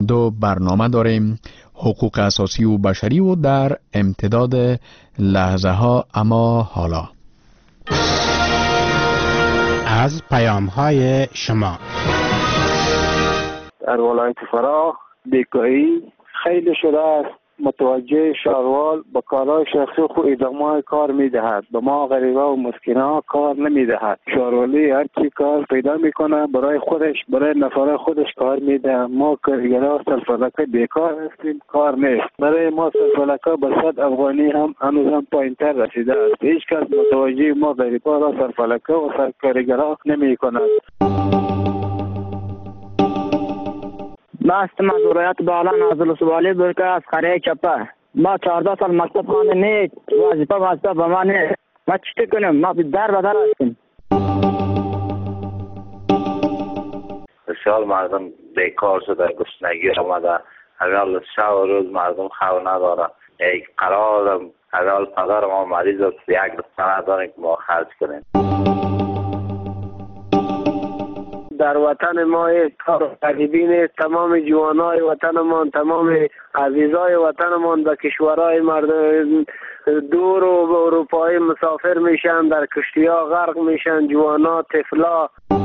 دو برنامه داریم، حقوق اساسی و بشری و در امتداد لحظه ها اما حالا. از پیام های شما. در ولایت فراه بیکاری خیلی شده است. متوجه شهروال با کارهای شخصی خود ادامه کار میدهد، به ما غریبه و مسکینان کار نمیدهد. شهروالی هر چی کار پیدا میکنه برای خودش، برای نفر خودش کار میده. ما کارگرها سلفلکه بیکار هستیم، کار نیست. برای ما سلفلکه به 100 افغانی هم هنوز پایینتر رسیده است. هیچ کس متوجه ما غریبه را سلفلکه و کارگرها نمی کند. بست مزورایت بالا نازل سوالی بود که از قریه چپه ما 14 سال مکتب خانه نیست، وظیفه واسطه به ما نیست. ما چی کنیم؟ ما در بدر هستیم. بسیار مردم بیکار شده، گشنگی آمده. اگر شب و روز مردم خو نداره. یک قرار اگر پدر ما مریض است، یک دسته نداریم که ما خرج کنیم. در وطن ما کار غریبی نیست. تمام جوانای وطنمان، تمام عزیزای وطنمان به کشورهای مردم دور و به اروپای مسافر میشن، در کشتی‌ها غرق میشن، جوانا، طفلا.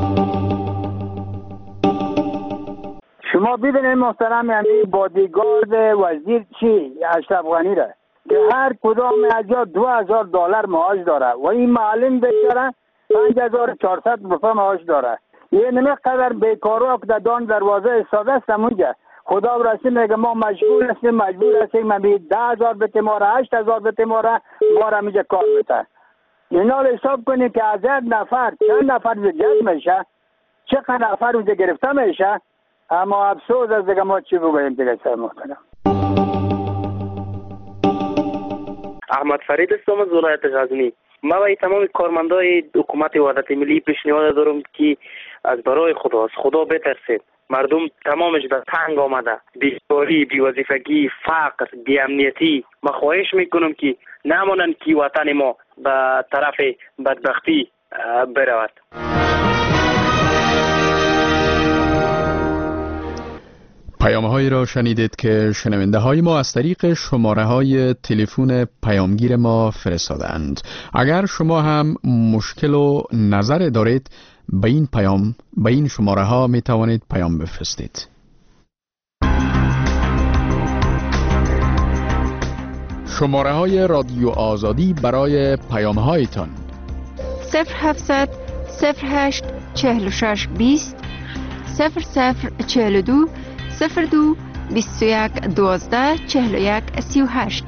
شما ببینید محترم، یعنی بادیگارد وزیر چی اشرف غنی را که هر کدام از جا $2000 معاش داره و این معلم بیچاره 5400 روپیه معاش داره. یه نمیقدر بیکارا که دان دروازه استاده است اونجا. خدا برسی میگه ما مجبور هستیم من بی 10,000 بده ما را، 8,000 بده ما را میجا کار بده. اینا رو حساب کنید که از یک نفر چند نفر جذب میشه، چقدر نفر اونجا گرفته میشه. اما افسوس از دیگه ما چی بگوییم دیگه سر محترم. احمد فرید هستم از ولایت غزنی. ما با تمام کارمندای حکومت وحدت ملی پیشنهاد دارم که از برای خدا بترسید. مردم تمامش به تنگ آمده، بیکاری، بی‌وظیفگی، فقر، بی‌امنیتی. ما خواهش میکنم که نمانند که وطن ما به طرف بدبختی برود. پیام‌هایی را شنیدید که شنونده های ما از طریق شماره های تلفن پیامگیر ما فرستادند. اگر شما هم مشکل و نظر دارید به این شماره ها می توانید پیام بفرستید. شماره های رادیو آزادی برای پیام هایتان 0700 08 46 20 0042 02 21 12 41 38.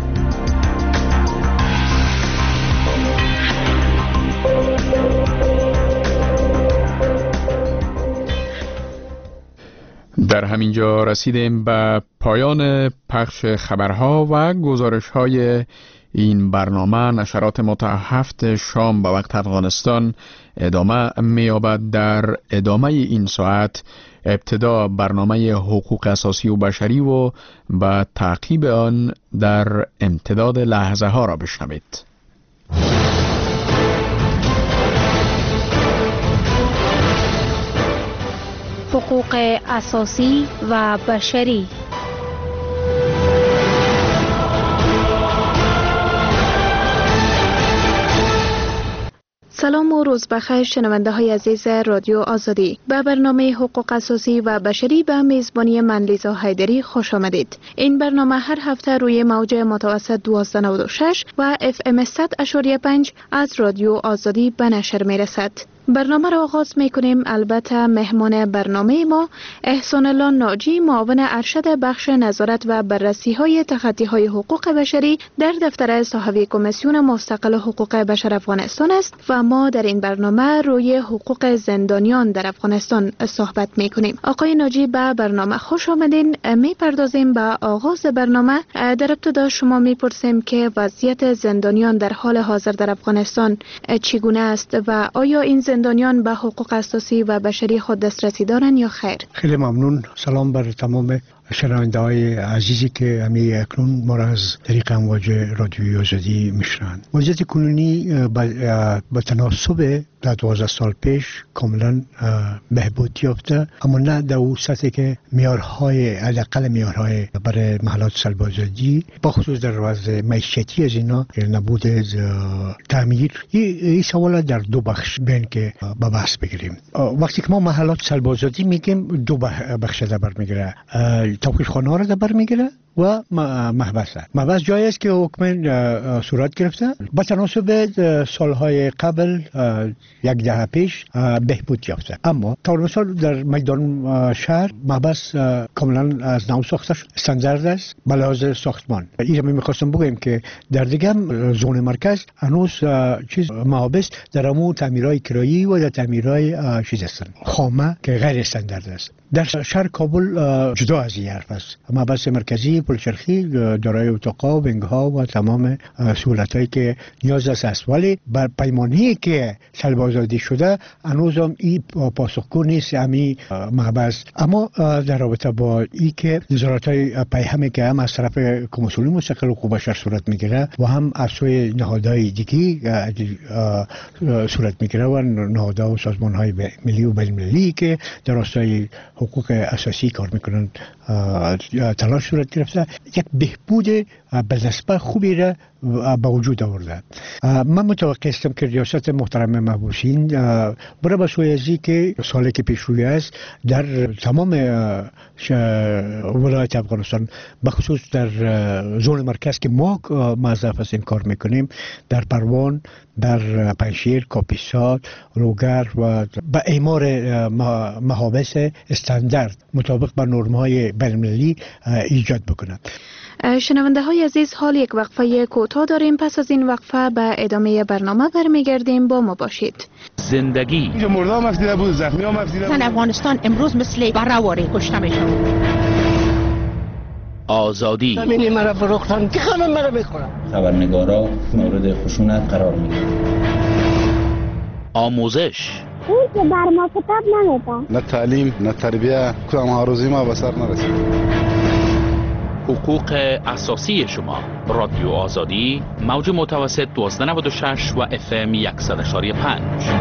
در همینجا رسیدیم به پایان پخش خبرها و گزارش‌های این برنامه. نشرات ما تا 7 شام به وقت افغانستان ادامه می‌یابد. در ادامه این ساعت ابتدا برنامه حقوق اساسی و بشری و به تعقیب آن در امتداد لحظه ها را بشنوید. حقوق اساسی و بشری. سلام و روز بخیر شنونده های عزیز رادیو آزادی. به برنامه حقوق اساسی و بشری به میزبانی من لیزا حیدری خوش آمدید. این برنامه هر هفته روی موج متوسط 1296 و FM 100.5 از رادیو آزادی به نشر می رسد. برنامه را آغاز می کنیم. البته مهمان برنامه ما احسان الله ناجی، معاون ارشد بخش نظارت و بررسی های تخطی های حقوق بشری در دفتر صاحب کمیسیون مستقل حقوق بشر افغانستان است و ما در این برنامه روی حقوق زندانیان در افغانستان صحبت می کنیم. آقای ناجی به برنامه خوش آمدین. می پردازیم به آغاز برنامه. در ابتدا شما می پرسیم که وضعیت زندانیان در حال حاضر در افغانستان چگونه است و آیا این زندانیان به حقوق اساسی و بشری خود دسترسی دارند یا خیر؟ خیلی ممنون. سلام بر تمام شنونده های عزیزی که همی اکنون ما را از طریق امواج رادیوی آزادی میشنوند. وضعیت کنونی به تناسب در 12 سال پیش کاملا بهبود یافته، اما نه در اون سطحی که معیارهای حداقل معیارهای برای محلات سلب‌آزادی با خصوص در وضع معیشتی از اینا نبود تعمیر. این سوال در دو بخش بین که با بحث بگیریم. وقتی که ما محلات سلب‌آزادی میگیم دو بخش در بر میگیره، توقیف‌خانه‌ها را در بر میگیره و محبس جایی است که حکم صورت گرفته با تناسب سالهای قبل یک دهه پیش بهبود یافته، اما تا مثال در میدان شهر محبس کاملا از نو ساخته شد، استاندارد است به لحاظ ساختمان. این رو می‌خواستم بگم که در دیگه زون مرکز هنوز چیز محبس در امو تعمیرهای کرایی و در تعمیرهای چیز هستن خامه که غیر استاندارد است. در شهر کابل جدا از این حرف است. محبس مرکزی پلچرخی دارای اتاق‌ها و ونگ‌ها و تمام سهولت‌هایی که نیاز است، ولی بر پیمانی که سلب‌آزادی شده هنوز هم این پاسخگو نیست همین محبس. اما در رابطه با این که نظارت‌های پیهمی که هم از طرف کمیسیون مستقل حقوق بشر صورت میگیره و هم از سوی نهادهای دیگی صورت میگیره و نهادها و سازمان‌های ملی و بین‌المللی که در راستای حقوق اساسی کار میکنن تلاش صورت گرفته، یک بهبود به نسبت خوبی را به وجود آورده. من متوقع هستم که ریاست محترم محبوسین برای به سوی ازی که سالی که پیش روی است در تمام ولایت افغانستان به خصوص در زون مرکز که ما موظف هستیم کار میکنیم، در پروان، در پنشیر، کاپیسا، روگر و به اعمار محابس استاندارد مطابق با نرم‌های بین‌المللی ایجاد بکنند. شنونده های عزیز، حال یک وقفه کوتاه داریم. پس از این وقفه به ادامه برنامه برمیگردیم. با ما باشید. زندگی مردم مفیده بود، زخمی ها مفیده بود. افغانستان امروز مثل بره‌واره کشته میشن. آزادی همین مرا فروختن که همه مرا میخورن. خبرنگارا مورد خشونت قرار میگیرن. آموزش اون که بر ما کتاب نمیده. نه تعلیم نه تربیه، کدام هاروزی ما به سر نرسید. حقوق اساسی شما. رادیو آزادی، موج متوسط 1296 و FM 100.5.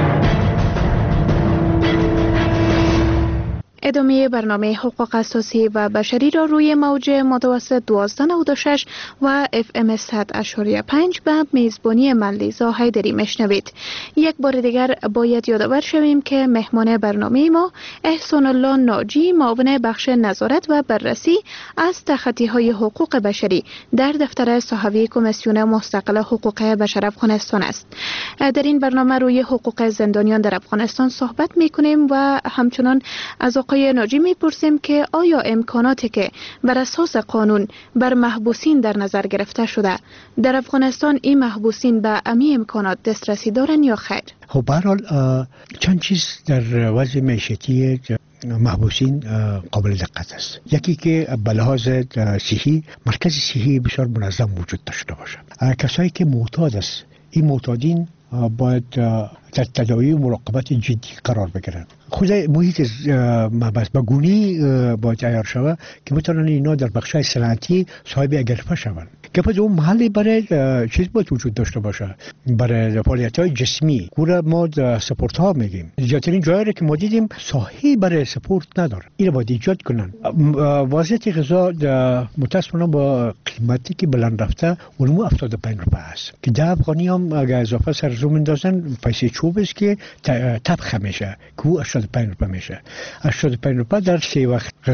ادامه برنامه حقوق اساسی و بشری را روی موج متوسط 1296 و FM 100.5 به میزبانی من لیزا حیدری میشنوید. یک بار دیگر باید یادآور شویم که مهمان برنامه ما احسان الله ناجی، معاون بخش نظارت و بررسی از تخطی‌های حقوق بشری در دفتر صحوی کمیسیون مستقل حقوق بشر افغانستان است. در این برنامه روی حقوق زندانیان در افغانستان صحبت می‌کنیم و همچنان از آقای ناجی میپرسیم که آیا امکاناتی که بر اساس قانون بر محبوسین در نظر گرفته شده در افغانستان این محبوسین به امی امکانات دسترسی دارن یا خیر؟ خب به هر حال چند چیز در وضع معیشتی محبوسین قابل دقت است. یکی که به لحاظ صحی مرکز صحی بسیار منظم وجود داشته باشد. کسایی که معتاد است، این معتادین باید در تداوی و مراقبت جدی قرار بگیرند. خود محیط محبس به گونی باید عیار شود که بتوانند اینا در بخش‌های صنعتی صاحب اگرفه شوند. که باید اون محلی برای چیز باید وجود داشته باشه، برای فعالیت‌های جسمی. گوره ما سپورت ها میگیم، زیادترین جایی که ما دیدیم ساحی برای سپورت نداره. این باید ایجاد کنن. وضعیت غذا متأسفانه با قیمتی که بلند رفته اونمو 75 روپیه است که 10 افغانی هم اگه اضافه سرزو میندازن پیسه چوب است که طبخ میشه که 85 روپیه میشه. 85 روپیه در 3 وقت